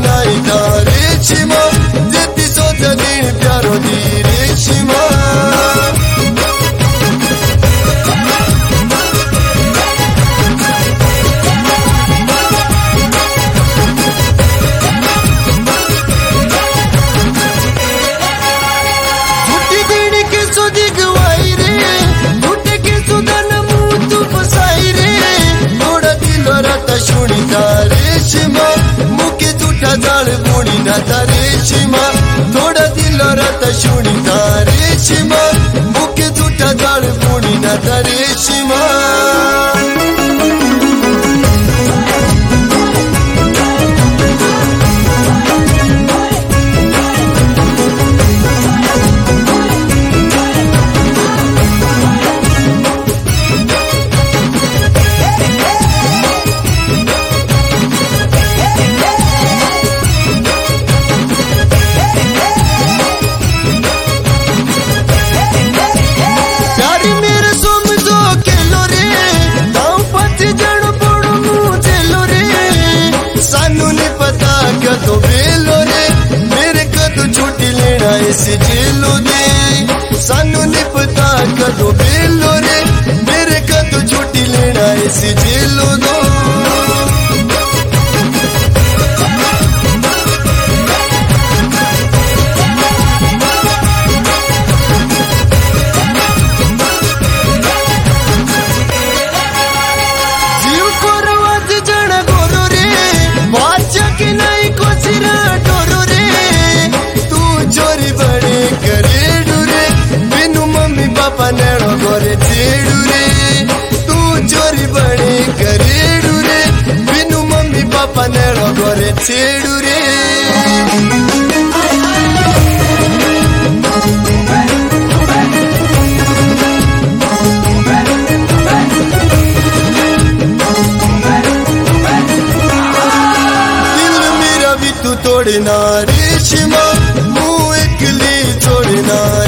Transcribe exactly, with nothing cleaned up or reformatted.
नाई था रेशमा जेती सोच दिन प्यारो दी रेशमा रेशमा मुके झूठा जाल बुणी ना था रेशमा थोड़ा दिल रत शुणी था रेशमा मुके झूठा जाल बुणी ना था रेशमा तो बेलो रे मेरे कदू छुट्टी लेना इसे जेलो दे सानू नहीं पता कदो बेलो रे मेरे कदू छुट्टी लेना इसे जेलो दो जीव को रवाज जन गोरो रे बाचा की नहीं पापा नेड़ो गोरे चेड़ू रे तू चोरी बड़े करेड़ू रे बिनु मम्मी पापा नेड़ो गोरे चेड़ू रे दिल मेरा भी तू तोड़ना रेशमा मुँह एकली छोड़ना